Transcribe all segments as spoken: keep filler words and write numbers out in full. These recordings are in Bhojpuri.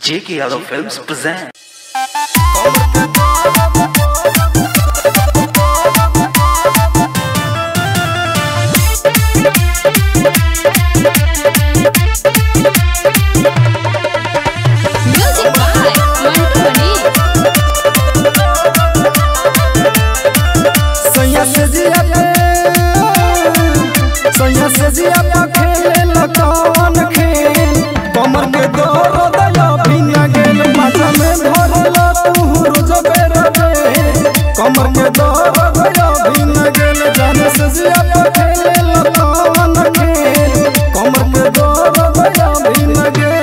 J K Yadav Films present. Music by Mantu Mani. सैया से जिया सैया से जिया खेले लकान खेल कमर के दर्द या भिंगा गेल माथा में भरला तू रोज बेरे कमर के दर्द या भिंगा गेल जाने से जिया खेले लकान खेल कमर के दर्द या भिंगा गेल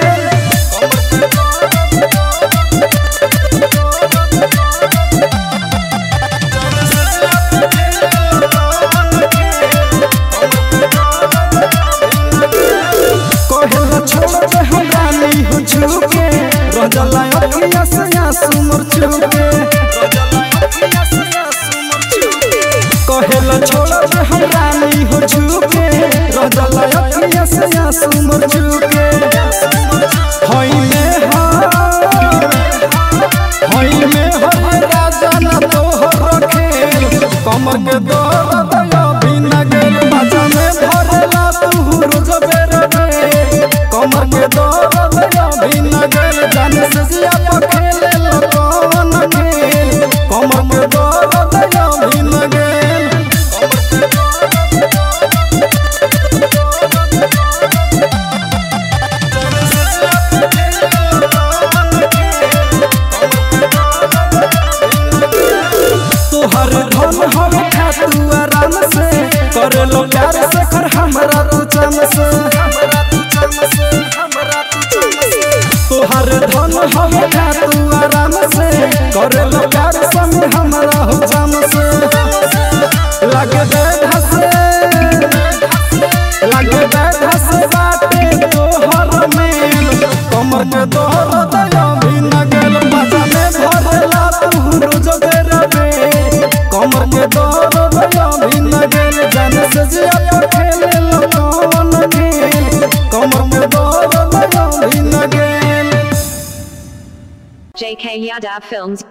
रजला अखिया से आंसू मोर छुके कहेला छोड़ दे हम रानी हो छुके रजला अखिया से आंसू मोर छुके होई में होई में हर राजा ना तोहर खेल कमर के दर्द या बिना गेल बाजा में भरला तू रोज बेरे कमर के दर्द या बिना गेल जाने से जिया खेले लकान खेल कमर के दर्द या बिना गेल तोहर धन हम खातू आराम से करे लो प्यार से कर हमरा तू चम से तोहर धन हम खातू आराम से करे लो प्यार संग हमरा हो चम से लगे दे धसे लगे दे धसे बाटे तोहर मेल कमर के दर्द या बिना गेल बाजा में भरला तू रोज बेरे कमर के दर्द या बिना गेल जाने से जिया खेले लकान खेल कमर के दर्द या बिना गेल J K Yadav Films.